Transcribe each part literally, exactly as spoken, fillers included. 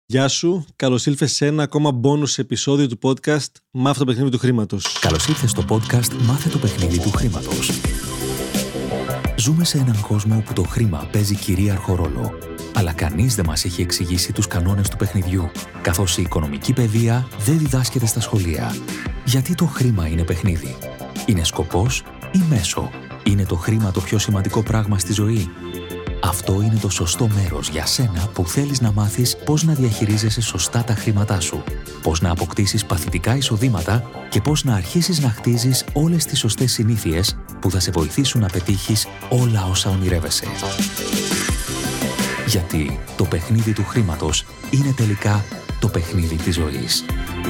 Γεια σου, καλώς ήλθες σε ένα ακόμα bonus επεισόδιο του podcast Μάθε το παιχνίδι του χρήματος. Καλώς ήλθες στο podcast Μάθε το παιχνίδι του χρήματος. Ζούμε σε έναν κόσμο όπου το χρήμα παίζει κυρίαρχο ρόλο. Αλλά κανείς δεν μας έχει εξηγήσει τους κανόνες του παιχνιδιού, καθώς η οικονομική παιδεία δεν διδάσκεται στα σχολεία. Γιατί το χρήμα είναι παιχνίδι? Είναι σκοπός ή μέσο? Είναι το χρήμα το πιο σημαντικό πράγμα στη ζωή? Αυτό είναι το σωστό μέρος για σένα που θέλεις να μάθεις πώς να διαχειρίζεσαι σωστά τα χρήματά σου, πώς να αποκτήσεις παθητικά εισοδήματα και πώς να αρχίσεις να χτίζεις όλες τις σωστές συνήθειες που θα σε βοηθήσουν να πετύχεις όλα όσα ονειρεύεσαι. Γιατί το παιχνίδι του χρήματος είναι τελικά το παιχνίδι της ζωής.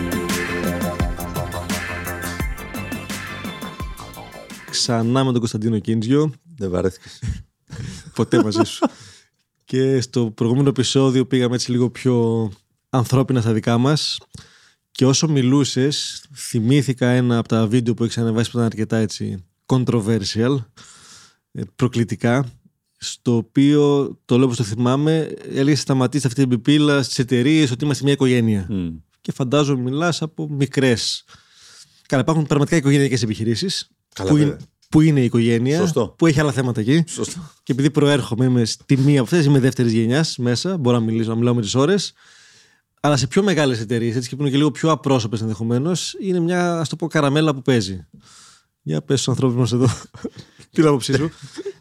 Ξανά με τον Κωνσταντίνο Κίντζιο. Δεν βαρέθηκες ποτέ μαζί σου. Και στο προηγούμενο επεισόδιο πήγαμε έτσι λίγο πιο ανθρώπινα στα δικά μας. Και όσο μιλούσες, θυμήθηκα ένα από τα βίντεο που έχεις ανεβάσει που ήταν αρκετά έτσι controversial, προκλητικά, στο οποίο, το λέω όπως το θυμάμαι, έλεγε σταματήστε αυτή την πιπίλα στις εταιρείες ότι είμαστε μια οικογένεια. Mm. Και φαντάζομαι μιλάς από μικρές. Καλά, υπάρχουν πραγματικά οικογενειακές επιχειρήσεις. Καλά, που, είναι, που είναι η οικογένεια. Σωστό. Που έχει άλλα θέματα εκεί. Σωστό. Και επειδή προέρχομαι, είμαι στη μία από αυτές, είμαι δεύτερης γενιάς μέσα. Μπορώ να μιλήσω, να μιλάω με τις ώρες. Αλλά σε πιο μεγάλες εταιρείες, έτσι και που είναι και λίγο πιο απρόσωπες ενδεχομένως, είναι μια, ας το πω, καραμέλα που παίζει. Για πες στους ανθρώπους μας εδώ. Τι είναι άποψή σου?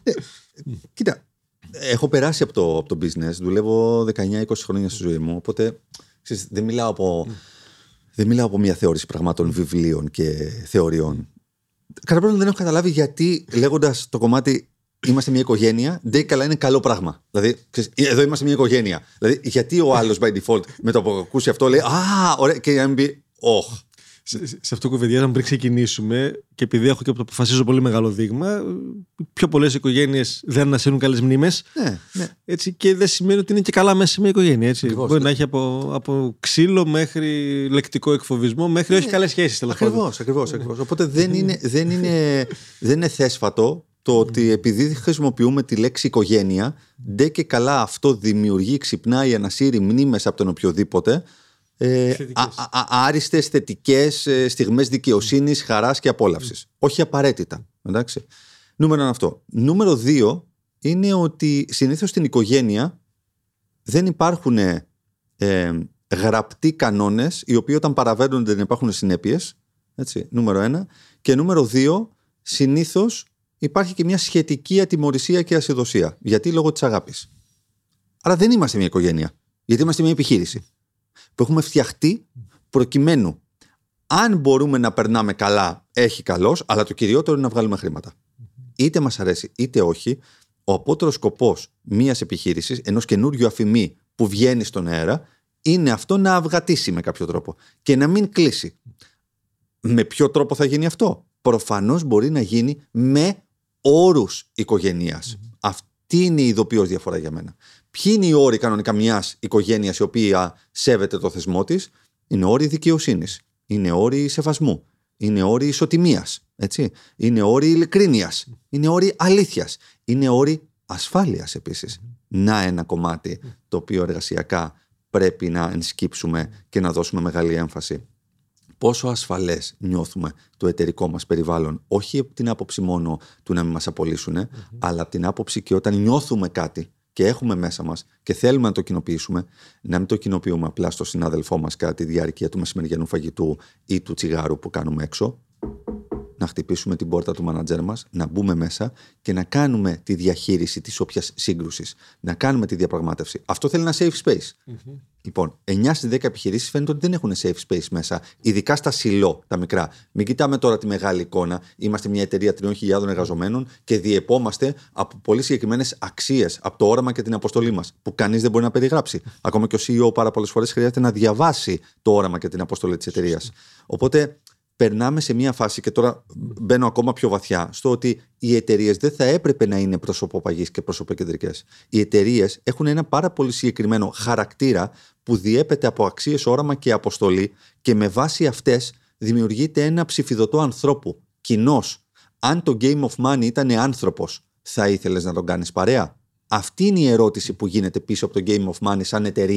Κοίτα, έχω περάσει από το, από το business. Δουλεύω δεκαεννιά είκοσι χρόνια στη ζωή μου. Οπότε ξέρεις, δεν, μιλάω από, mm. δεν μιλάω από μια θεώρηση πραγμάτων, βιβλίων και θεωριών. Κατά πρώτον, δεν έχω καταλάβει γιατί λέγοντας το κομμάτι είμαστε μια οικογένεια, δεν καλά είναι καλό πράγμα. Δηλαδή, ξέρεις, εδώ είμαστε μια οικογένεια. Δηλαδή, γιατί ο άλλος by default με το που ακούσει αυτό λέει α, ωραία, και να μην πει όχ. Σε, σε αυτό κουβεντιάζαμε πριν ξεκινήσουμε, και επειδή έχω και αποφασίζω πολύ μεγάλο δείγμα, πιο πολλές οικογένειες δεν ανασύρουν καλές μνήμες. Ναι, ναι. Έτσι, και δεν σημαίνει ότι είναι και καλά μέσα σε μια οικογένεια. Έτσι. Ακριβώς, μπορεί ναι. να έχει από, από ξύλο μέχρι λεκτικό εκφοβισμό, μέχρι ναι. όχι καλές σχέσεις. Ακριβώς, ακριβώς, ακριβώς. Οπότε δεν είναι, δεν, είναι, δεν είναι θέσφατο το ότι επειδή χρησιμοποιούμε τη λέξη οικογένεια, ντε και καλά αυτό δημιουργεί, ξυπνάει, ανασύρει μνήμες από τον οποιοδήποτε. Ε, α, α, άριστες, θετικές ε, στιγμές δικαιοσύνης, χαράς και απόλαυσης. Όχι απαραίτητα. Εντάξει. Νούμερο ένα αυτό. Νούμερο δύο είναι ότι συνήθως στην οικογένεια δεν υπάρχουν ε, γραπτοί κανόνες οι οποίοι όταν παραβαίνονται δεν υπάρχουν συνέπειες. Έτσι, νούμερο ένα. Και νούμερο δύο, συνήθως υπάρχει και μια σχετική ατιμωρησία και ασυδοσία. Γιατί? Λόγω της αγάπης. Άρα δεν είμαστε μια οικογένεια. Γιατί είμαστε μια επιχείρηση που έχουμε φτιαχτεί προκειμένου, αν μπορούμε να περνάμε καλά, έχει καλώς, αλλά το κυριότερο είναι να βγάλουμε χρήματα. Είτε μας αρέσει είτε όχι, ο απότερος σκοπός μιας επιχείρησης, ενός καινούριου αφημί που βγαίνει στον αέρα, είναι αυτό να αυγατήσει με κάποιο τρόπο και να μην κλείσει. Με ποιο τρόπο θα γίνει αυτό? Προφανώς μπορεί να γίνει με όρους οικογενείας. Mm-hmm. Αυτή είναι η ειδοποιώς διαφορά για μένα. Ποιοι είναι οι όροι κανονικά μιας οικογένειας η οποία σέβεται το θεσμό της? Είναι όροι δικαιοσύνης, είναι όροι σεβασμού, είναι όροι ισοτιμίας, έτσι? Είναι όροι ειλικρίνειας, είναι όροι αλήθειας, είναι όροι ασφάλειας επίσης. Να ένα κομμάτι το οποίο εργασιακά πρέπει να ενσκύψουμε και να δώσουμε μεγάλη έμφαση. Πόσο ασφαλές νιώθουμε το εταιρικό μας περιβάλλον, όχι από την άποψη μόνο του να μην μας απολύσουν, mm-hmm. αλλά από την άποψη και όταν νιώθουμε κάτι και έχουμε μέσα μας και θέλουμε να το κοινοποιήσουμε, να μην το κοινοποιούμε απλά στο συνάδελφό μας κατά τη διάρκεια του μεσημεριανού φαγητού ή του τσιγάρου που κάνουμε έξω, να χτυπήσουμε την πόρτα του μάνατζερ μας, να μπούμε μέσα και να κάνουμε τη διαχείριση της όποιας σύγκρουσης, να κάνουμε τη διαπραγμάτευση. Αυτό θέλει ένα safe space. Mm-hmm. Λοιπόν, εννιά στις δέκα επιχειρήσεις φαίνεται ότι δεν έχουν safe space μέσα, ειδικά στα σιλό, τα μικρά. Μην κοιτάμε τώρα τη μεγάλη εικόνα. Είμαστε μια εταιρεία τριών χιλιάδων εργαζομένων και διεπόμαστε από πολύ συγκεκριμένες αξίες, από το όραμα και την αποστολή μας, που κανείς δεν μπορεί να περιγράψει. Ακόμα και ο σι ι ο πάρα πολλές φορές χρειάζεται να διαβάσει το όραμα και την αποστολή της εταιρείας. Οπότε περνάμε σε μια φάση, και τώρα μπαίνω ακόμα πιο βαθιά, στο ότι οι εταιρείες δεν θα έπρεπε να είναι προσωποπαγείς και προσωποκεντρικές. Οι εταιρείες έχουν ένα πάρα πολύ συγκεκριμένο χαρακτήρα που διέπεται από αξίες, όραμα και αποστολή, και με βάση αυτές δημιουργείται ένα ψηφιδωτό ανθρώπου, κοινός. Αν το Game of Money ήταν άνθρωπος, θα ήθελες να τον κάνεις παρέα? Αυτή είναι η ερώτηση που γίνεται πίσω από το Game of Money σαν εταιρεία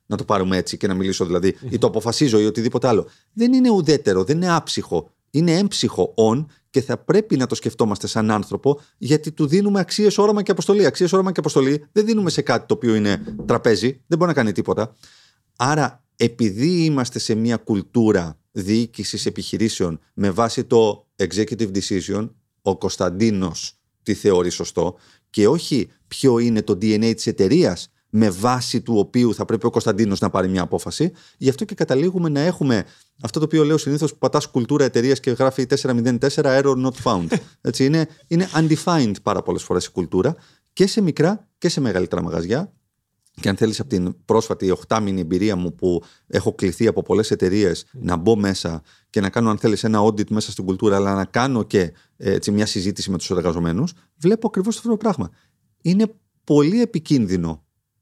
να το πάρουμε έτσι και να μιλήσω δηλαδή, ή το αποφασίζω ή οτιδήποτε άλλο. Δεν είναι ουδέτερο, δεν είναι άψυχο. Είναι έμψυχο on και θα πρέπει να το σκεφτόμαστε σαν άνθρωπο, γιατί του δίνουμε αξίες, όραμα και αποστολή. Αξίες, όραμα και αποστολή δεν δίνουμε σε κάτι το οποίο είναι τραπέζι, δεν μπορεί να κάνει τίποτα. Άρα, επειδή είμαστε σε μια κουλτούρα διοίκησης επιχειρήσεων με βάση το executive decision, ο Κωνσταντίνος τι θεωρεί σωστό, και όχι ποιο είναι το ντι εν έι της εταιρείας με βάση του οποίου θα πρέπει ο Κωνσταντίνος να πάρει μια απόφαση. Γι' αυτό και καταλήγουμε να έχουμε αυτό το οποίο λέω συνήθως, που πατάς κουλτούρα εταιρείας και γράφει τετρακόσια τέσσερα error not found. Έτσι, είναι, είναι undefined πάρα πολλές φορές η κουλτούρα και σε μικρά και σε μεγαλύτερα μαγαζιά. Και αν θέλεις, από την πρόσφατη οχτάμηνη εμπειρία μου που έχω κληθεί από πολλές εταιρείες να μπω μέσα και να κάνω, αν θέλεις, ένα audit μέσα στην κουλτούρα, αλλά να κάνω και έτσι, μια συζήτηση με τους εργαζομένους, βλέπω ακριβώς αυτό το πράγμα. Είναι πολύ επικίνδυνο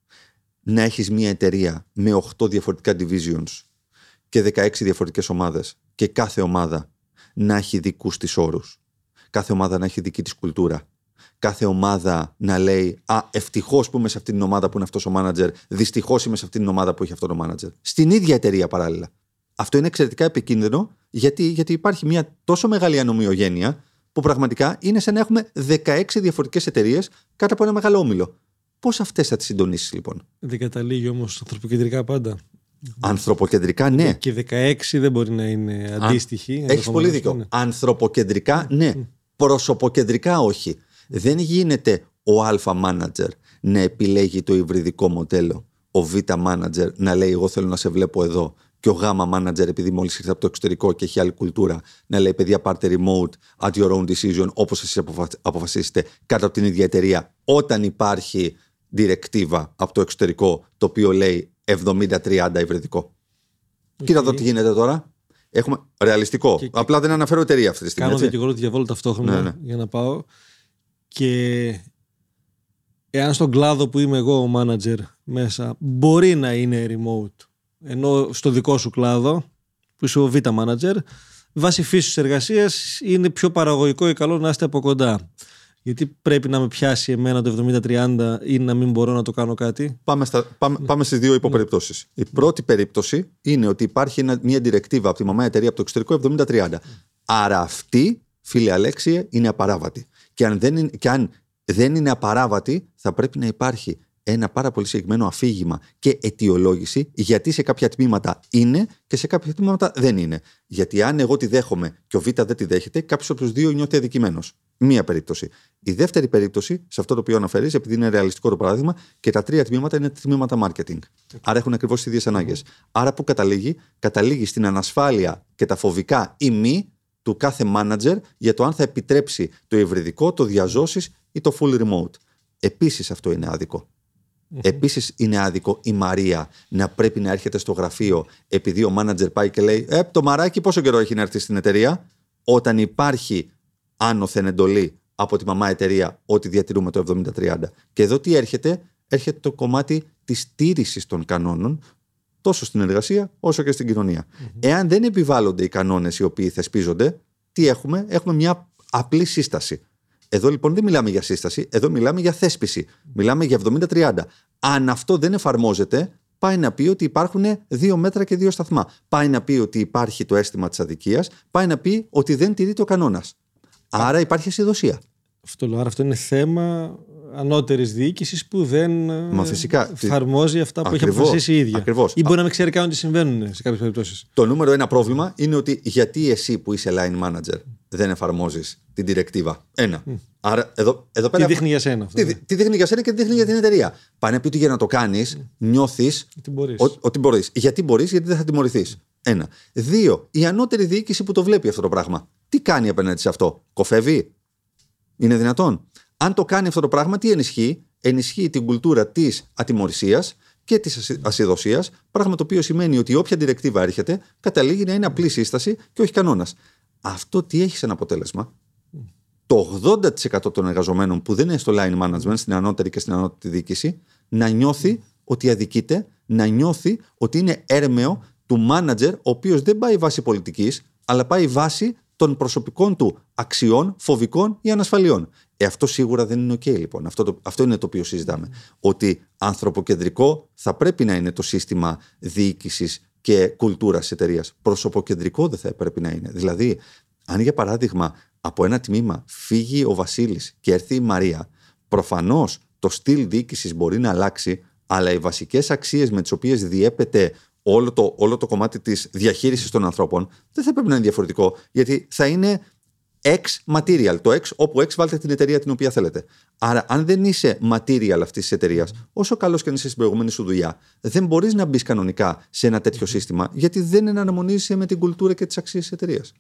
να έχεις μια εταιρεία με οκτώ διαφορετικά divisions και δεκαέξι διαφορετικές ομάδες και κάθε ομάδα να έχει δικούς της όρους. Κάθε ομάδα να έχει δική της κουλτούρα. Κάθε ομάδα να λέει «Α, ευτυχώς που είμαι σε αυτήν την ομάδα που είναι αυτός ο μάνατζερ, δυστυχώς είμαι σε αυτήν την ομάδα που έχει αυτό το μάνατζερ». Στην ίδια εταιρεία παράλληλα. Αυτό είναι εξαιρετικά επικίνδυνο, γιατί, γιατί υπάρχει μια τόσο μεγάλη ανομοιογένεια που πραγματικά είναι σαν να έχουμε δεκαέξι διαφορετικές εταιρείες κάτω από ένα μεγάλο όμιλο. Πώς αυτές θα τις συντονίσεις, λοιπόν? Δεν καταλήγει όμως ανθρωποκεντρικά πάντα. Ανθρωποκεντρικά, ναι. Και δεκαέξι δεν μπορεί να είναι αντίστοιχοι. Έχεις πολύ δίκιο. Ναι. Ανθρωποκεντρικά, ναι. Mm. Προσωποκεντρικά, όχι. Δεν γίνεται ο αλφα manager να επιλέγει το υβριδικό μοντέλο, ο β manager να λέει «εγώ θέλω να σε βλέπω εδώ», και ο γ manager, επειδή μόλις ήρθε από το εξωτερικό και έχει άλλη κουλτούρα, να λέει «παιδιά, πάρτε remote at your own decision, όπως εσείς αποφασίσετε, κάτω από την ίδια εταιρεία», όταν υπάρχει directive από το εξωτερικό το οποίο λέει εβδομήντα τριάντα υβριδικό. Okay. Κοίτα εδώ τι γίνεται τώρα. Έχουμε ρεαλιστικό. Και, Απλά δεν αναφέρω εταιρεία αυτή τη στιγμή. Κάνω δικηγόρο του διαβόλου ταυτόχρονα, ναι, ναι, για να πάω. Και εάν στον κλάδο που είμαι εγώ ο manager μέσα μπορεί να είναι remote, ενώ στο δικό σου κλάδο που είσαι ο β manager, βάσει φύσης εργασίας είναι πιο παραγωγικό ή καλό να είστε από κοντά. Γιατί πρέπει να με πιάσει εμένα το εβδομήντα τριάντα ή να μην μπορώ να το κάνω κάτι. Πάμε, στα, πάμε, πάμε στις δύο υποπεριπτώσεις. Η πρώτη περίπτωση είναι ότι υπάρχει ένα, μια directive από τη μαμά εταιρεία από το εξωτερικό εβδομήντα τριάντα. Άρα αυτή, φίλε Αλέξιε, είναι απαράβατη. Και αν δεν είναι, και αν δεν είναι απαράβατη, θα πρέπει να υπάρχει ένα πάρα πολύ συγκεκριμένο αφήγημα και αιτιολόγηση, γιατί σε κάποια τμήματα είναι και σε κάποια τμήματα δεν είναι. Γιατί αν εγώ τη δέχομαι και ο Β δεν τη δέχεται, κάποιος από τους δύο νιώθει αδικημένος. Μία περίπτωση. Η δεύτερη περίπτωση, σε αυτό το οποίο αναφέρεις, επειδή είναι ρεαλιστικό το παράδειγμα, και τα τρία τμήματα είναι τμήματα marketing. Άρα έχουν ακριβώς τις ίδιες ανάγκες. Άρα που καταλήγει, καταλήγει στην ανασφάλεια και τα φοβικά ή μη του κάθε manager για το αν θα επιτρέψει το υβριδικό, το διαζώσεις ή το full remote. Επίσης αυτό είναι άδικο. Mm-hmm. Επίσης είναι άδικο η Μαρία να πρέπει να έρχεται στο γραφείο επειδή ο manager πάει και λέει «Ε, το μαράκι πόσο καιρό έχει να έρθει στην εταιρεία», όταν υπάρχει άνωθεν εντολή από τη μαμά εταιρεία ότι διατηρούμε το εβδομήντα τριάντα. Και εδώ τι έρχεται? Έρχεται το κομμάτι της στήρησης των κανόνων τόσο στην εργασία όσο και στην κοινωνία. Mm-hmm. Εάν δεν επιβάλλονται οι κανόνες οι οποίοι θεσπίζονται, τι έχουμε? Έχουμε μια απλή σύσταση. Εδώ λοιπόν δεν μιλάμε για σύσταση, εδώ μιλάμε για θέσπιση. Μιλάμε για εβδομήντα τριάντα. Αν αυτό δεν εφαρμόζεται, πάει να πει ότι υπάρχουν δύο μέτρα και δύο σταθμά. Πάει να πει ότι υπάρχει το αίσθημα της αδικίας, πάει να πει ότι δεν τηρείται ο κανόνας. Άρα υπάρχει ασυδοσία. Αυτό λέω. Άρα αυτό είναι θέμα ανώτερης διοίκησης που δεν Μα φυσικά, εφαρμόζει αυτά που ακριβώς, έχει αποφασίσει η ίδια. Ακριβώς. Ή μπορεί να μην ξέρει καν ότι συμβαίνουν σε κάποιες περιπτώσεις. Το νούμερο ένα πρόβλημα είναι ότι γιατί εσύ που είσαι line manager δεν εφαρμόζεις την directive. Ένα. Mm. Άρα εδώ, εδώ πέρα. Τι δείχνει για σένα αυτό. Τι, ναι. τι δείχνει για σένα και τι δείχνει για την εταιρεία. Πάνε να πει ότι για να το κάνεις, mm. νιώθεις ότι, ότι μπορείς. Γιατί μπορείς, γιατί δεν θα τιμωρηθείς. Ένα. Δύο. Η ανώτερη διοίκηση που το βλέπει αυτό το πράγμα. Τι κάνει απέναντι σε αυτό? Κοφεύει? Είναι δυνατόν? Αν το κάνει αυτό το πράγμα, τι ενισχύει? Ενισχύει την κουλτούρα της ατιμωρησίας και της ασυδοσίας, πράγμα το οποίο σημαίνει ότι όποια directive έρχεται, καταλήγει να είναι απλή σύσταση και όχι κανόνας. Αυτό τι έχει σαν αποτέλεσμα? Mm. Το ογδόντα τοις εκατό των εργαζομένων που δεν είναι στο line management, στην ανώτερη και στην ανώτερη διοίκηση, να νιώθει mm. ότι αδικείται, να νιώθει ότι είναι έρμεο του manager, ο οποίος δεν πάει βάση πολιτικής, αλλά πάει βάση των προσωπικών του αξιών, φοβικών ή ανασφαλιών. Ε, αυτό σίγουρα δεν είναι OK, λοιπόν. Αυτό, το, αυτό είναι το οποίο συζητάμε. Mm. Ότι ανθρωποκεντρικό θα πρέπει να είναι το σύστημα διοίκησης και κουλτούρας της εταιρείας. Προσωποκεντρικό δεν θα πρέπει να είναι. Δηλαδή, αν για παράδειγμα από ένα τμήμα φύγει ο Βασίλης και έρθει η Μαρία, προφανώς το στυλ διοίκησης μπορεί να αλλάξει, αλλά οι βασικές αξίες με τις οποίες διέπεται όλο το, όλο το κομμάτι της διαχείρισης των ανθρώπων δεν θα πρέπει να είναι διαφορετικό, γιατί θα είναι X material. Το X, όπου X βάλτε την εταιρεία την οποία θέλετε. Άρα, αν δεν είσαι material αυτής της εταιρείας, όσο καλός και αν είσαι στην προηγούμενη σου δουλειά, δεν μπορείς να μπεις κανονικά σε ένα τέτοιο σύστημα, γιατί δεν εναρμονίζεσαι με την κουλτούρα και τις αξίες της εταιρείας.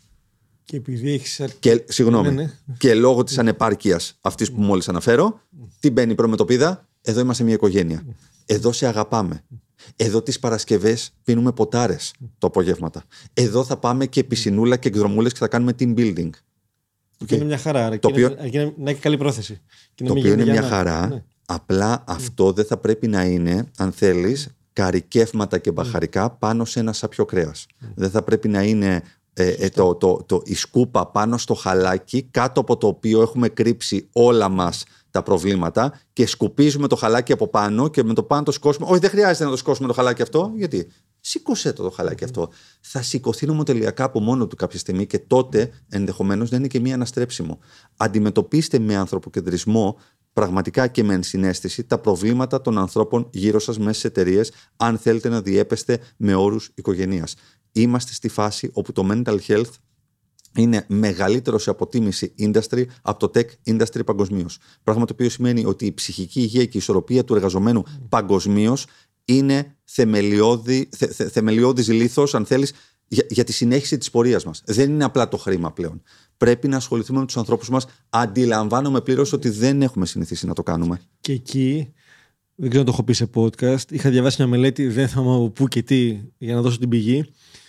Και επειδή έχεις... Και, συγγνώμη, ναι, ναι. και λόγω της ανεπάρκειας αυτής που μόλις αναφέρω, τι μπαίνει προμετωπίδα, εδώ είμαστε μια οικογένεια. Εδώ σε αγαπάμε. Εδώ τις Παρασκευές πίνουμε ποτάρες το απογεύματα. Εδώ θα πάμε και πισινούλα και εκδρομούλες και θα κάνουμε team building. Και είναι μια χαρά. Άρα, το οποίο... οποίο... είναι... να έχει καλή πρόθεση. Και το οποίο είναι μια χαρά. Ναι. Απλά αυτό δεν θα πρέπει να είναι, αν θέλεις, καρικεύματα και μπαχαρικά πάνω σε ένα σάπιο κρέας. Mm. Δεν θα πρέπει να είναι ε, ε, το, το, το, η σκούπα πάνω στο χαλάκι, κάτω από το οποίο έχουμε κρύψει όλα μας τα προβλήματα και σκουπίζουμε το χαλάκι από πάνω και με το πάνω το σκόσουμε. Όχι, δεν χρειάζεται να το σκόσουμε το χαλάκι αυτό. Γιατί? Σήκωσε το, το χαλάκι mm. αυτό. Θα σηκωθεί νομοτελειακά από μόνο του κάποια στιγμή και τότε ενδεχομένως να είναι και μία αναστρέψιμο. Αντιμετωπίστε με ανθρωποκεντρισμό, πραγματικά και με ενσυναίσθηση, τα προβλήματα των ανθρώπων γύρω σας μέσα σε εταιρείες, αν θέλετε να διέπεστε με όρους οικογενείας. Είμαστε στη φάση όπου το mental health είναι μεγαλύτερο σε αποτίμηση industry από το tech industry παγκοσμίως. Πράγμα το οποίο σημαίνει ότι η ψυχική υγεία και η ισορροπία του εργαζομένου mm. παγκοσμίως είναι θεμελιώδη, θε, θε, θεμελιώδης λίθος, αν θέλεις, για, για τη συνέχιση της πορείας μας. Δεν είναι απλά το χρήμα πλέον. Πρέπει να ασχοληθούμε με τους ανθρώπους μας. Αντιλαμβάνομαι πλήρως ότι δεν έχουμε συνηθίσει να το κάνουμε. Και εκεί, δεν ξέρω αν το έχω πει σε podcast, είχα διαβάσει μια μελέτη, δεν θα μου πού και τι, για να δώσω την πηγή,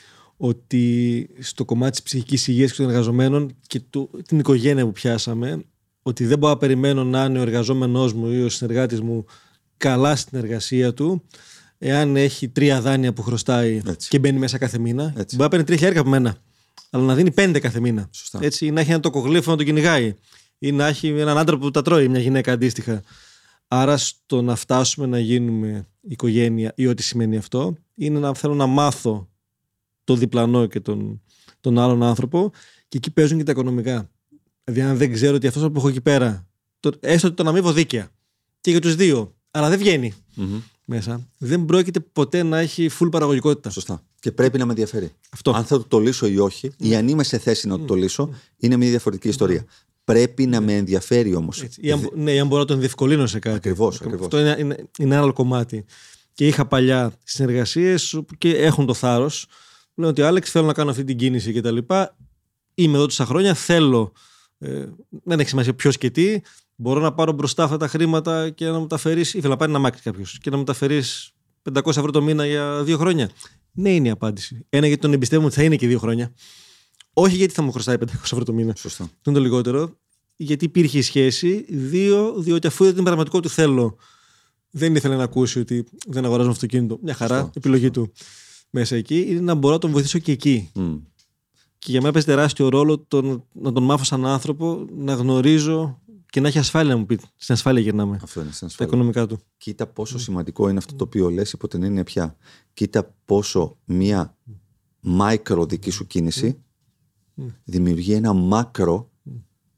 ότι στο κομμάτι της ψυχικής υγείας και των εργαζομένων και του, την οικογένεια που πιάσαμε, ότι δεν μπορώ να περιμένω να είναι ο εργαζόμενός μου ή ο συνεργάτης μου καλά στην εργασία του, εάν έχει τρία δάνεια που χρωστάει έτσι. Και μπαίνει μέσα κάθε μήνα. Έτσι. Μπορεί να παίρνει τρία χιλιάρικα από μένα, αλλά να δίνει πέντε κάθε μήνα. Σωστά. Έτσι, ή να έχει ένα τοκογλύφο να τον κυνηγάει, ή να έχει έναν άντρα που τα τρώει, μια γυναίκα αντίστοιχα. Άρα, στο να φτάσουμε να γίνουμε οικογένεια ή ό,τι σημαίνει αυτό, είναι να θέλω να μάθω το διπλανό και τον, τον άλλον άνθρωπο, και εκεί παίζουν και τα οικονομικά. Δηλαδή, αν δεν ξέρω ότι αυτό που έχω εκεί πέρα, το, έστω ότι τον αμείβω δίκαια και για τους δύο, αλλά δεν βγαίνει mm-hmm. μέσα, δεν πρόκειται ποτέ να έχει full παραγωγικότητα. Σωστά. Και πρέπει να με ενδιαφέρει. Αυτό. Αν θα το λύσω ή όχι, mm. ή αν είμαι σε θέση να το λύσω, mm. είναι μια διαφορετική ιστορία. Mm. Πρέπει να με ενδιαφέρει όμως. Ή αν, ναι, ή αν μπορώ να τον διευκολύνω σε κάτι. Ακριβώς. ακριβώς. Αυτό είναι, είναι, είναι ένα άλλο κομμάτι. Και είχα παλιά συνεργασίες και έχουν το θάρρος. Λέω ότι Άλεξ, θέλω να κάνω αυτή την κίνηση και τα λοιπά. Είμαι εδώ τόσα χρόνια, θέλω. Ε, δεν έχει σημασία ποιος και τι. Μπορώ να πάρω μπροστά αυτά τα χρήματα και να μου τα φέρεις. Ήθελα να πάρει ένα μάξι κάποιος και να μου τα φέρεις πεντακόσια ευρώ το μήνα για δύο χρόνια. Ναι, είναι η απάντηση. Ένα, γιατί τον εμπιστεύομαι ότι θα είναι και δύο χρόνια. Όχι γιατί θα μου χρωστάει πεντακόσια ευρώ το μήνα. Σωστά. Το είναι το λιγότερο. Γιατί υπήρχε η σχέση. Δύο, διότι αφού είδα την πραγματικότητα του θέλω, δεν ήθελε να ακούσει ότι δεν αγοράζω αυτοκίνητο. Μια χαρά, σωστά, επιλογή σωστά. του μέσα εκεί. Είναι να μπορώ να τον βοηθήσω και εκεί. Mm. Και για μένα παίζει τεράστιο ρόλο τον, να τον μάθω σαν άνθρωπο, να γνωρίζω και να έχει ασφάλεια, να μου πει. Στην ασφάλεια γυρνάμε. Αυτό είναι, στην ασφάλεια. Τα οικονομικά του. Κοίτα πόσο mm. σημαντικό είναι αυτό το οποίο λες υπό την έννοια πια. Κοίτα πόσο μία μάικρο δική σου κίνηση mm. δημιουργεί ένα μάκρο mm.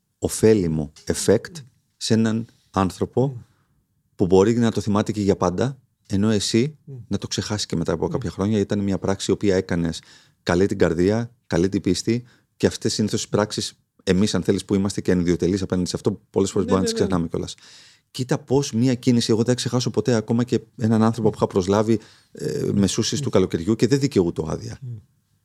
ωφέλιμο effect σε έναν άνθρωπο mm. που μπορεί να το θυμάται και για πάντα, ενώ εσύ mm. να το ξεχάσει και μετά από mm. κάποια χρόνια. Ήταν μια πράξη η οποία έκανες καλή την καρδία, καλή την πίστη, και αυτές συνήθως οι πράξεις, εμείς αν θέλεις που είμαστε και ανιδιοτελείς απέναντι σε αυτό, πολλές φορές ναι, μπορούμε να τις ξεχνάμε κιόλας. Κοίτα πώς μία κίνηση, εγώ δεν ξεχάσω ποτέ ακόμα και έναν άνθρωπο που είχα προσλάβει ε, μεσούσεις mm. του καλοκαιριού και δεν δικαιούτο άδεια. Mm.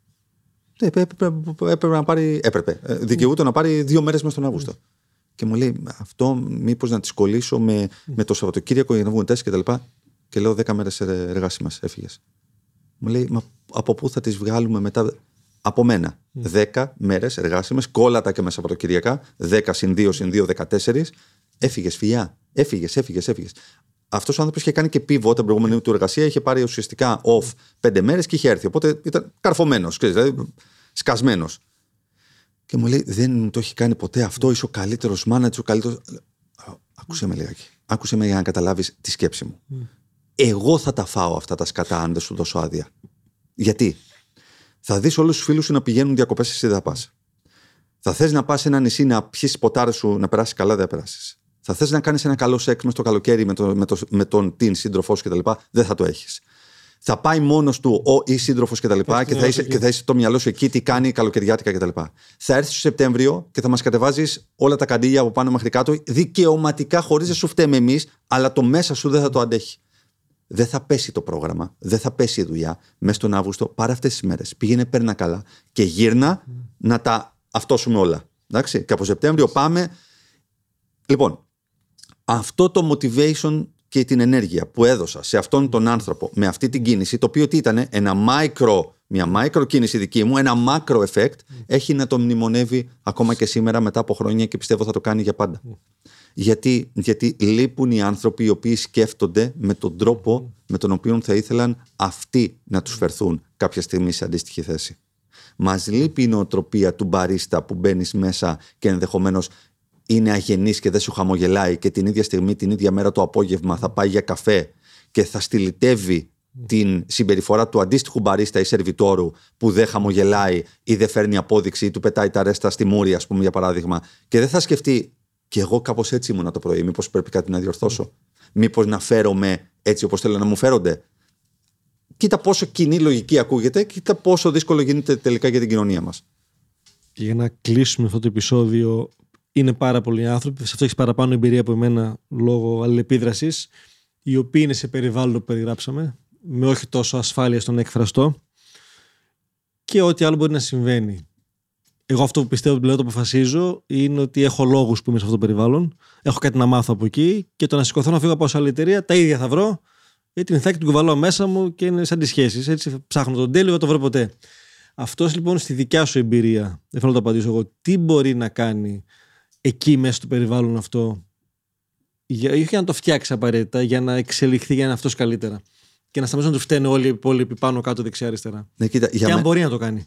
Έπρεπε, έπρεπε να πάρει, έπρεπε, δικαιούτο mm. να πάρει δύο μέρες μέσα στον Αύγουστο. Mm. Και μου λέει, αυτό μήπως να τις κολλήσω με, mm. με το Σαββατοκύριακο για να βγουν τεστ και τα λοιπά. Και λέω δέκα μέρες εργάσιμες, έφυγες. Μου λέει, μα από πού θα τις βγάλουμε μετά? Από μένα. Mm. δέκα μέρες εργάσιμες, κόλλατα και μέσα από το Κυριακά, δέκα συν δύο συν δύο, δεκατέσσερα. Έφυγες, φιλιά. Έφυγες, έφυγες, έφυγες. Αυτός ο άνθρωπος είχε κάνει και pivot την προηγούμενη του εργασία, είχε πάρει ουσιαστικά off πέντε μέρες και είχε έρθει. Οπότε ήταν καρφωμένος, δηλαδή σκασμένος. Και μου λέει: δεν το έχει κάνει ποτέ αυτό, είσαι ο καλύτερος μάνατζερ, ο καλύτερος. Άκουσε με λιγάκι. Άκουσε με για να καταλάβεις τη σκέψη μου. Mm. Εγώ θα τα φάω αυτά τα σκατά αν δεν σου δώσω άδεια. Γιατί? Θα δεις όλους τους φίλους σου να πηγαίνουν διακοπές, εσύ δεν θα πας. Θα θες να πας σε ένα νησί να πιεις ποτάρες σου, να περάσεις καλά, δεν θα περάσεις. Θα θες να κάνεις ένα καλό σεξ μες το καλοκαίρι με, το, με, το, με τον την σύντροφό σου κτλ. Δεν θα το έχεις. Θα πάει μόνος του ο ή σύντροφος κτλ. Και, και, θα είσαι, και θα είσαι το μυαλό σου εκεί, τι κάνει καλοκαιριάτικα κτλ. Θα έρθεις το Σεπτέμβριο και θα μας κατεβάζεις όλα τα καντήλια από πάνω μέχρι κάτω, δικαιωματικά, χωρίς να σου φταίμε εμείς, αλλά το μέσα σου δεν θα το αντέχει. Δεν θα πέσει το πρόγραμμα, δεν θα πέσει η δουλειά. Μέσα στον Αύγουστο, πάρε αυτές τις μέρες. Πήγαινε, παίρνα καλά και γύρνα mm. να τα αυτόσουμε όλα. Εντάξει? Και από Σεπτέμβριο πάμε. Λοιπόν, αυτό το motivation και την ενέργεια που έδωσα σε αυτόν τον άνθρωπο με αυτή την κίνηση, το οποίο τι ήταν, ένα micro, μια micro κίνηση δική μου, ένα macro effect, mm. έχει να το μνημονεύει ακόμα και σήμερα μετά από χρόνια και πιστεύω θα το κάνει για πάντα. Mm. Γιατί, γιατί λείπουν οι άνθρωποι οι οποίοι σκέφτονται με τον τρόπο mm. με τον οποίο θα ήθελαν αυτοί να τους φερθούν κάποια στιγμή σε αντίστοιχη θέση. Μας λείπει η νοοτροπία του μπαρίστα που μπαίνεις μέσα και ενδεχομένως είναι αγενής και δεν σου χαμογελάει και την ίδια στιγμή, την ίδια μέρα το απόγευμα θα πάει για καφέ και θα στυλιτεύει mm. την συμπεριφορά του αντίστοιχου μπαρίστα ή σερβιτόρου που δεν χαμογελάει ή δεν φέρνει απόδειξη ή του πετάει τα ρέστα στη μούρη, ας πούμε, για παράδειγμα, και δεν θα σκεφτεί και εγώ κάπως έτσι ήμουνα το πρωί, μήπως πρέπει κάτι να διορθώσω, μήπως να φέρομαι έτσι όπως θέλω να μου φέρονται. Κοίτα πόσο κοινή λογική ακούγεται, κοίτα πόσο δύσκολο γίνεται τελικά για την κοινωνία μας. Και για να κλείσουμε αυτό το επεισόδιο, είναι πάρα πολλοί άνθρωποι, σε αυτό έχεις παραπάνω εμπειρία από εμένα λόγω αλληλεπίδρασης, οι οποίοι είναι σε περιβάλλον που περιγράψαμε, με όχι τόσο ασφάλεια στον εκφραστό και ό,τι άλλο μπορεί να συμβαίνει. Εγώ αυτό που πιστεύω, που λέω, το αποφασίζω, είναι ότι έχω λόγους που είμαι σε αυτό το περιβάλλον, έχω κάτι να μάθω από εκεί και το να σηκωθώ να φύγω από άλλη εταιρεία, τα ίδια θα βρω, γιατί την ηθάκη του κουβαλάω μέσα μου και είναι σαν τις σχέσεις. Έτσι ψάχνω τον τέλειο, δεν το βρω ποτέ. Αυτός λοιπόν στη δικιά σου εμπειρία, δεν θέλω να το απαντήσω εγώ, τι μπορεί να κάνει εκεί μέσα στο περιβάλλον αυτό, για, όχι για να το φτιάξει απαραίτητα, για να εξελιχθεί, για να είναι αυτός καλύτερα. Και να σταματήσουν να του φταίνε όλοι οι υπόλοιποι πάνω, κάτω, δεξιά, αριστερά. Ναι, κοίτα, και αν με... μπορεί να το κάνει.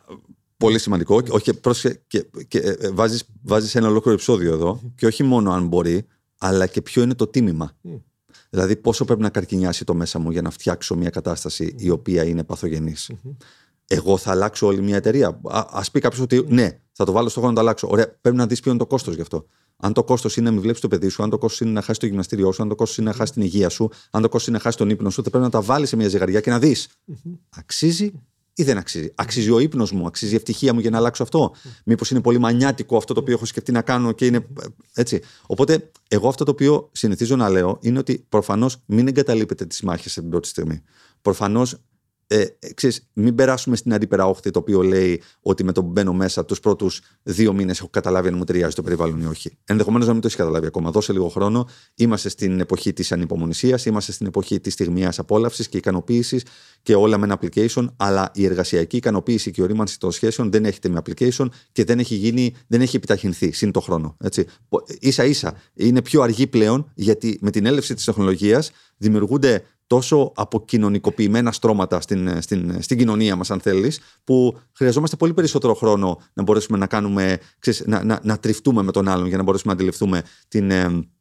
Πολύ σημαντικό. Όχι, πρόσεχε, και, και, και βάζεις, βάζεις ένα ολόκληρο επεισόδιο εδώ, mm. και όχι μόνο αν μπορεί, αλλά και ποιο είναι το τίμημα. Mm. Δηλαδή, πόσο πρέπει να καρκινιάσει το μέσα μου για να φτιάξω μια κατάσταση mm. η οποία είναι παθογενής. Mm-hmm. Εγώ θα αλλάξω όλη μια εταιρεία. Ας πει κάποιος ότι ναι, θα το βάλω στο χρόνο να το αλλάξω. Ωραία, πρέπει να δεις ποιο είναι το κόστος γι' αυτό. Αν το κόστος είναι να μην βλέπεις το παιδί σου, αν το κόστος είναι να χάσεις το γυμναστήριό σου, αν το κόστος είναι να χάσεις την υγεία σου, αν το κόστος είναι να χάσεις τον ύπνο σου, θα πρέπει να τα βάλεις σε μια ζυγαριά και να δεις. Mm-hmm. Αξίζει ή δεν αξίζει. Αξίζει ο ύπνος μου, αξίζει η ευτυχία μου για να αλλάξω αυτό. Mm. Μήπως είναι πολύ μανιάτικο αυτό το οποίο έχω σκεφτεί να κάνω και είναι έτσι. Οπότε, εγώ αυτό το οποίο συνηθίζω να λέω είναι ότι προφανώς μην εγκαταλείπετε τις μάχες σε την πρώτη στιγμή. Προφανώς, ε, ξέρεις, μην περάσουμε στην αντίπερα-όχθη το οποίο λέει ότι με το που μπαίνω μέσα τους πρώτους δύο μήνες έχω καταλάβει αν μου ταιριάζει το περιβάλλον ή όχι. Ενδεχομένως να μην το έχει καταλάβει ακόμα. Δώσε λίγο χρόνο. Είμαστε στην εποχή της ανυπομονησίας, είμαστε στην εποχή της στιγμιαίας απόλαυσης και ικανοποίησης και όλα με ένα application. Αλλά η εργασιακή ικανοποίηση και η ορίμανση των σχέσεων δεν έχετε με application και δεν έχει, γίνει, δεν έχει επιταχυνθεί σύν το χρόνο. Έτσι. Ίσα-ίσα είναι πιο αργή πλέον γιατί με την έλευση της τεχνολογίας δημιουργούνται τόσο αποκοινωνικοποιημένα στρώματα στην, στην, στην κοινωνία μας, αν θέλεις, που χρειαζόμαστε πολύ περισσότερο χρόνο να μπορέσουμε να κάνουμε, ξέρεις, να, να, να τριφτούμε με τον άλλον για να μπορέσουμε να αντιληφθούμε την,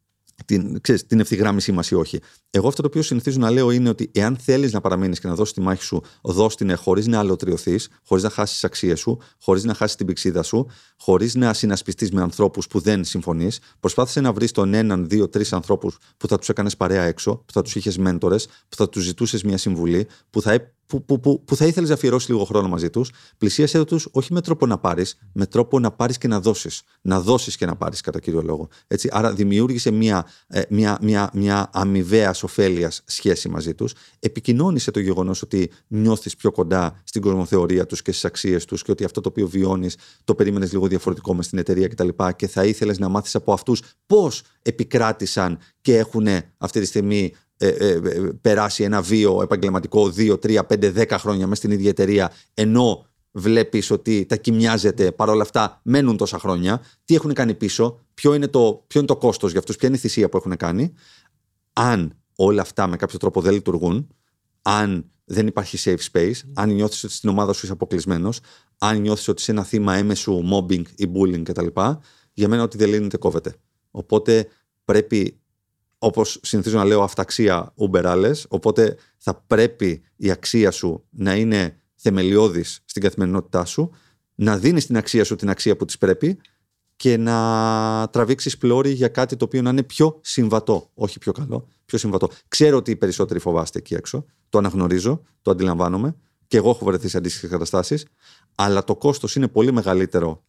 την, ξέρεις, την ευθυγράμμισή μας ή όχι. Εγώ αυτό το οποίο συνηθίζω να λέω είναι ότι εάν θέλεις να παραμείνεις και να δώσεις τη μάχη σου, δώσ' την χωρίς να αλωτριωθείς, χωρίς να χάσεις τις αξίες σου, χωρίς να χάσεις την πηξίδα σου, χωρίς να συνασπιστείς με ανθρώπους που δεν συμφωνείς. Προσπάθησε να βρεις τον έναν, δύο, τρεις ανθρώπους που θα τους έκανες παρέα έξω, που θα τους είχες μέντορες, που θα τους ζητούσες μια συμβουλή, που θα, που, που, που, που θα ήθελες να αφιερώσεις λίγο χρόνο μαζί τους. Πλησίασέ τους όχι με τρόπο να πάρεις, με τρόπο να πάρεις και να δώσεις. Να δώσεις και να πάρεις, κατά κύριο λόγο. Έτσι, άρα δημιούργησε μια, μια, μια, μια αμοιβαία ωφέλειας σχέση μαζί τους. Επικοινώνησε το γεγονός ότι νιώθεις πιο κοντά στην κοσμοθεωρία τους και στις αξίες τους και ότι αυτό το οποίο βιώνεις το περίμενες λίγο διαφορετικό μες στην εταιρεία κτλ. Και, και θα ήθελες να μάθεις από αυτούς πώς επικράτησαν και έχουν αυτή τη στιγμή ε, ε, ε, περάσει ένα βίο επαγγελματικό δύο, τρία, πέντε, δέκα χρόνια μες στην ίδια εταιρεία, ενώ βλέπεις ότι τα κοιμιάζεται, παρόλα αυτά μένουν τόσα χρόνια. Τι έχουν κάνει πίσω, ποιο είναι το, ποιο είναι το κόστος για αυτούς, ποια είναι η θυσία που έχουν κάνει. Αν όλα αυτά με κάποιο τρόπο δεν λειτουργούν, αν δεν υπάρχει safe space, αν νιώθεις ότι στην ομάδα σου είσαι αποκλεισμένος, αν νιώθεις ότι είσαι ένα θύμα έμεσου mobbing ή bullying κτλ. Για μένα ό,τι δεν λύνεται κόβεται. Οπότε πρέπει, όπως συνηθίζω να λέω, αυταξία ουμπεράλες, οπότε θα πρέπει η αξία σου να είναι θεμελιώδης στην καθημερινότητά σου, να δίνεις την αξία σου την αξία που της πρέπει και να τραβήξεις πλώρη για κάτι το οποίο να είναι πιο συμβατό, όχι πιο καλό, πιο συμβατό. Ξέρω ότι οι περισσότεροι φοβάστε εκεί έξω, το αναγνωρίζω, το αντιλαμβάνομαι και εγώ έχω βρεθεί σε αντίστοιχες καταστάσεις, αλλά το κόστος είναι πολύ μεγαλύτερο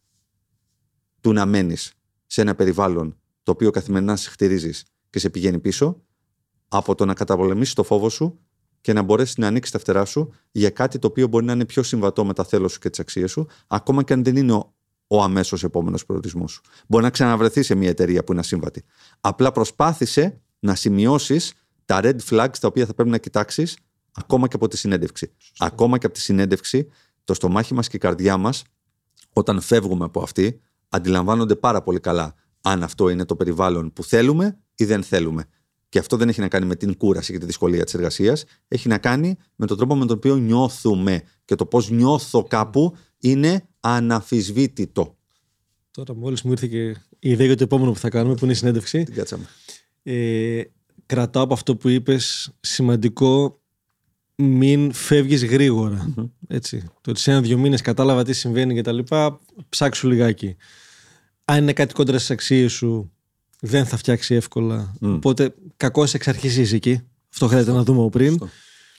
του να μένεις σε ένα περιβάλλον το οποίο καθημερινά σε χτυρίζεις και σε πηγαίνει πίσω, από το να καταπολεμήσεις το φόβο σου και να μπορέσεις να ανοίξεις τα φτερά σου για κάτι το οποίο μπορεί να είναι πιο συμβατό με τα θέλω σου και τις αξίες σου, ακόμα και αν δεν είναι ο, ο αμέσως επόμενος προορισμός σου. Μπορεί να ξαναβρεθεί σε μια εταιρεία που είναι ασύμβατη. Απλά προσπάθησε να σημειώσεις τα red flags τα οποία θα πρέπει να κοιτάξεις ακόμα και από τη συνέντευξη. Σωστά. Ακόμα και από τη συνέντευξη, το στομάχι μας και η καρδιά μας, όταν φεύγουμε από αυτή, αντιλαμβάνονται πάρα πολύ καλά αν αυτό είναι το περιβάλλον που θέλουμε ή δεν θέλουμε. Και αυτό δεν έχει να κάνει με την κούραση και τη δυσκολία της εργασίας. Έχει να κάνει με τον τρόπο με τον οποίο νιώθουμε. Και το πώς νιώθω κάπου είναι αναμφισβήτητο. Τώρα μόλις μου ήρθε και η ιδέα για το επόμενο που θα κάνουμε, που είναι η συνέντευξη. Την κάτσαμε. Ε, κρατάω από αυτό που είπες σημαντικό, μην φεύγεις γρήγορα. Mm-hmm. Έτσι. Το ότι σε ένα-δύο μήνες κατάλαβα τι συμβαίνει και τα λοιπά, ψάξου λιγάκι. Αν είναι κάτι κόντρα στις αξίες σου, δεν θα φτιάξει εύκολα. Mm. Οπότε κακώς εξ αρχής είσαι εκεί. Αυτό χρειάζεται να δούμε από πριν. Αυτό.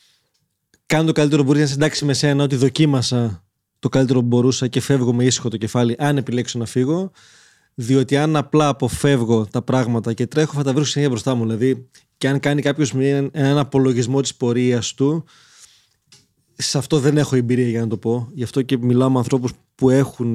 Κάνε το καλύτερο που μπορείς να συντάξει με σένα ότι δοκίμασα το καλύτερο που μπορούσα και φεύγω με ήσυχο το κεφάλι, αν επιλέξω να φύγω. Διότι αν απλά αποφεύγω τα πράγματα και τρέχω, θα τα βρίσκω συνέχεια μπροστά μου. Δηλαδή, και αν κάνει κάποιος έναν απολογισμό της πορείας του, σε αυτό δεν έχω εμπειρία για να το πω. Γι' αυτό και μιλάω με ανθρώπους που έχουν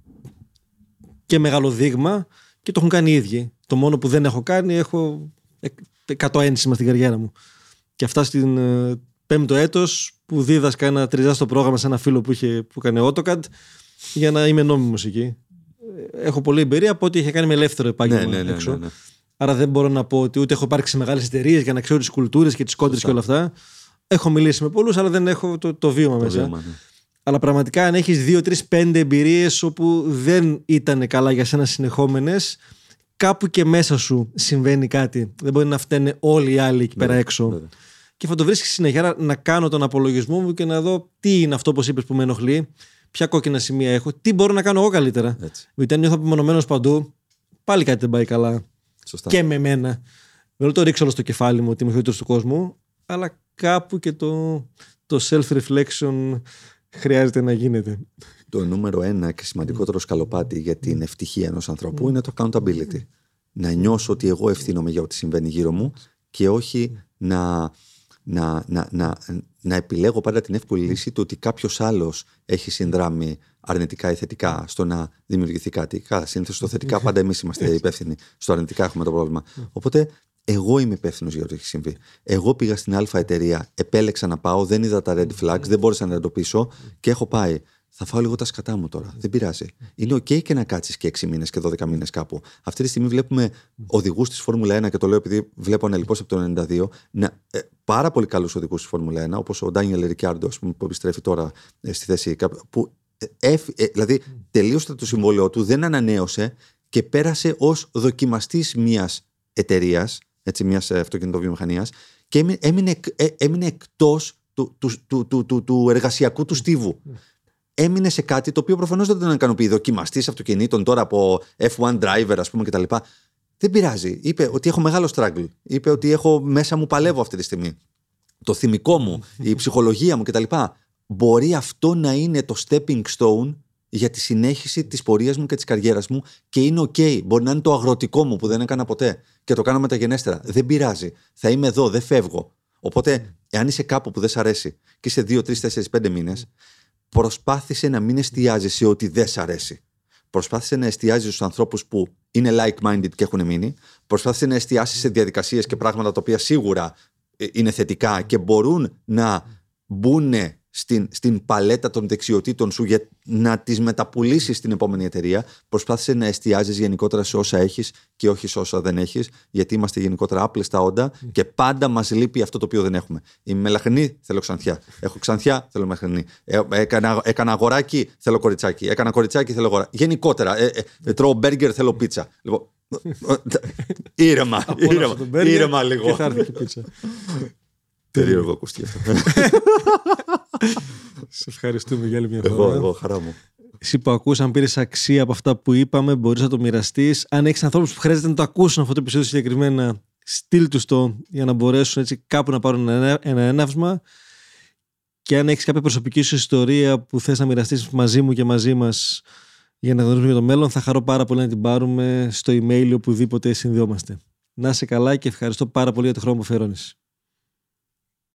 και μεγάλο δείγμα και το έχουν κάνει οι ίδιοι. Το μόνο που δεν έχω κάνει, έχω εκατό ένσημα στην καριέρα μου. Και αυτά στην ε, πέμπτο έτος που δίδασκα ένα τριζάστο πρόγραμμα σε ένα φίλο που, είχε, που έκανε AutoCAD για να είμαι νόμιμος εκεί. Έχω πολλή εμπειρία από ό,τι είχε κάνει με ελεύθερο επάγγελμα ναι, ναι, ναι, έξω. ναι, ναι. Άρα δεν μπορώ να πω ότι ούτε έχω υπάρξει σε μεγάλες εταιρείες για να ξέρω τις κουλτούρες και τις κόντρες και όλα αυτά. Έχω μιλήσει με πολλούς, αλλά δεν έχω το, το βίωμα το μέσα. Βίωμα, ναι. Αλλά πραγματικά, αν έχεις δύο, τρεις, πέντε εμπειρίες όπου δεν ήταν καλά για σένα συνεχόμενες, κάπου και μέσα σου συμβαίνει κάτι. Δεν μπορεί να φταίνε όλοι οι άλλοι εκεί πέρα έξω. Βέβαια. Και θα το βρίσκεις συνεχεία να κάνω τον απολογισμό μου και να δω τι είναι αυτό, όπως είπες, που με ενοχλεί, ποια κόκκινα σημεία έχω, τι μπορώ να κάνω εγώ καλύτερα. Γιατί αν νιώθω απομονωμένος παντού, πάλι κάτι δεν πάει καλά. Σωστά. Και με μένα. Δεν το ρίξω όλο στο κεφάλι μου ότι είμαι χειρότερος του κόσμου, αλλά κάπου και το, το self-reflection χρειάζεται να γίνεται. Το νούμερο ένα και σημαντικότερο σκαλοπάτι για την ευτυχία ενός ανθρώπου είναι το accountability. Να νιώσω ότι εγώ ευθύνομαι για ό,τι συμβαίνει γύρω μου και όχι να, να, να, να, να επιλέγω πάντα την εύκολη λύση του ότι κάποιος άλλος έχει συνδράμει αρνητικά ή θετικά στο να δημιουργηθεί κάτι. Καλά, συνήθως στο θετικά πάντα εμείς είμαστε υπεύθυνοι. Στο αρνητικά έχουμε το πρόβλημα. Οπότε εγώ είμαι υπεύθυνος για ό,τι έχει συμβεί. Εγώ πήγα στην Α εταιρεία, επέλεξα να πάω, δεν είδα τα red flags, δεν μπόρεσα να εντοπίσω και έχω πάει. Θα φάω λίγο τα σκατά μου τώρα. Δεν πειράζει. Είναι OK και να κάτσεις και έξι μήνες και δώδεκα μήνες κάπου. Αυτή τη στιγμή βλέπουμε οδηγούς της Φόρμουλα ένα και το λέω επειδή βλέπω ανελιπώς από το ενενήντα δύο. Να, ε, πάρα πολύ καλούς οδηγούς της Φόρμουλα ένα, όπως ο Ντάνιελ Ρικιάρντο, που επιστρέφει τώρα ε, στη θέση. Που, ε, ε, δηλαδή τελείωσε το συμβόλαιό του, δεν ανανέωσε και πέρασε ως δοκιμαστής μιας εταιρείας, μιας αυτοκινητοβιομηχανίας, και έμεινε, έμεινε, ε, έμεινε εκτός του, του, του, του, του, του εργασιακού του στίβου. Έμεινε σε κάτι το οποίο προφανώς δεν τον ικανοποιεί. Δοκιμαστής αυτοκινήτων τώρα από εφ βαν driver, ας πούμε, κτλ. Δεν πειράζει. Είπε ότι έχω μεγάλο struggle. Είπε ότι έχω μέσα μου παλεύω αυτή τη στιγμή. Το θυμικό μου, η ψυχολογία μου κτλ. Μπορεί αυτό να είναι το stepping stone για τη συνέχιση της πορείας μου και της καριέρας μου και είναι OK. Μπορεί να είναι το αγροτικό μου που δεν έκανα ποτέ και το κάνω μεταγενέστερα. Δεν πειράζει. Θα είμαι εδώ, δεν φεύγω. Οπότε, εάν είσαι κάπου που δεν σ' αρέσει και είσαι δύο, τρεις, τέσσερις, πέντε μήνες, προσπάθησε να μην εστιάζεις σε ό,τι δεν σ' αρέσει. Προσπάθησε να εστιάζεις στους ανθρώπους που είναι like-minded και έχουν μείνει. Προσπάθησε να εστιάσεις σε διαδικασίες και πράγματα τα οποία σίγουρα είναι θετικά και μπορούν να μπουν στην, στην παλέτα των δεξιοτήτων σου για να τις μεταπουλήσεις στην επόμενη εταιρεία. Προσπάθησε να εστιάζεις γενικότερα σε όσα έχεις και όχι σε όσα δεν έχεις, γιατί είμαστε γενικότερα άπλεστα όντα mm. και πάντα μας λείπει αυτό το οποίο δεν έχουμε. Είμαι μελαχρινή, θέλω ξανθιά. Έχω ξανθιά, θέλω μελαχρινή. Ε, έκανα, έκανα αγοράκι, θέλω κοριτσάκι. Έκανα κοριτσάκι, θέλω αγοράκι. Γενικότερα, ε, ε, ε, τρώω μπέργκερ, θέλω πίτσα. Λοιπόν, ήρεμα, ήρεμα, ήρεμα λίγο. Και θα έρθει και πίτσα. Περίεργο ακούστηκε αυτό. Σε ευχαριστούμε για άλλη μια φορά. Εγώ, εγώ, χαρά μου. Εσύ που ακούς, αν πήρες αξία από αυτά που είπαμε, μπορείς να το μοιραστείς. Αν έχεις ανθρώπους που χρειάζεται να το ακούσουν αυτό το επεισόδιο συγκεκριμένα, στείλ τους το για να μπορέσουν έτσι κάπου να πάρουν ένα, ένα έναυσμα. Και αν έχεις κάποια προσωπική σου ιστορία που θες να μοιραστείς μαζί μου και μαζί μας για να γνωρίζουμε για το μέλλον, θα χαρώ πάρα πολύ να την πάρουμε στο email ή οπουδήποτε συνδυόμαστε. Να είσαι καλά και ευχαριστώ πάρα πολύ για το χρόνο που αφιερώνεις.